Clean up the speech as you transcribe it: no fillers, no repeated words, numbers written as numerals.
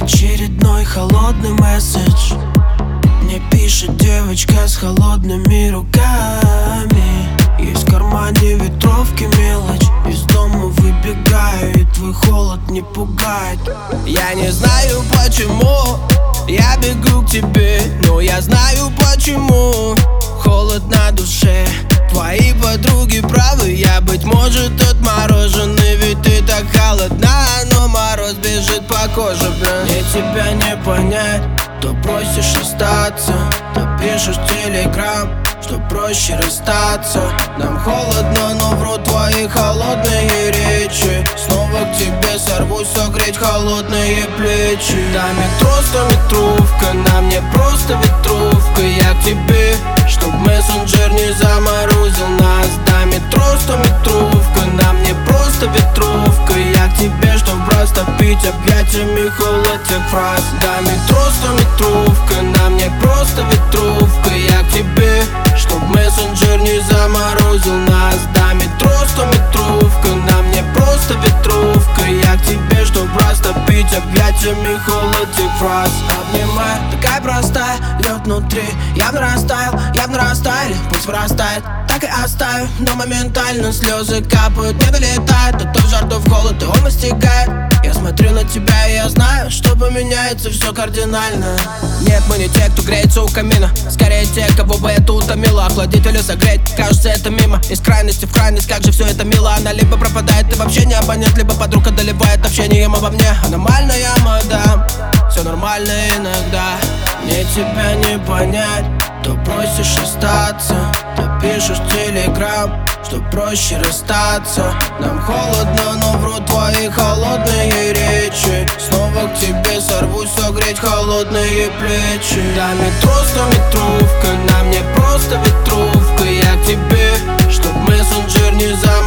Очередной холодный месседж. Мне пишет девочка с холодными руками. Есть в кармане ветровки мелочь. Из дома выбегаю, и твой холод не пугает. Я не знаю почему я бегу к тебе, но я знаю почему холод на душе. Твои подруги правы, я, быть может, отмороженный. Ведь ты так холодна, но мороз бежит по коже, блин. Мне тебя не понять, то просишь остаться, то пишешь телеграм, что проще расстаться. Нам холодно, но врут твои холодные речи. Снова к тебе сорвусь, согреть холодные плечи. Да, метро, 100-метровка, на мне просто ветровка. Я к тебе, чтоб мессенджер не заморозил нас. Да, метро, 100-метровка, на мне просто ветровка. Я к тебе, чтоб растопить объятиями холод тех фраз. Да, метро, 100-метровка, на мне просто ветровка. Я к тебе, чтоб мессенджер не заморозил нас. Да, метро, 100-метровка, на мне просто ветровка. Я к тебе, чтоб растопить объятиями холод тех фраз. Обнимай, такая простая, лед внутри. Явно растаяли, пусть вырастает. Так и оставим, но моментально слезы капают. Не долетает, а то в жар, то в холод, и он настигает. Я смотрю на тебя, и я знаю, что поменяется все кардинально. Нет, мы не те, кто греется у камина. Скорее те, кого бы это утомило. Охладить или согреть, кажется, это мимо. Из крайности в крайность, как же все это мило. Она либо пропадает, и вообще не абонент, либо подруга доливает общением обо мне. Аномальная мадам, все нормально иногда. Мне тебя не понять, то просишь остаться, то пишешь телеграм, что проще расстаться. Нам холодно, но врут твои холодные речи. Снова к тебе сорвусь, согреть холодные плечи. Да, метро, 100-метровка, на мне просто ветровка. Я к тебе, чтоб мессенджер не забыл.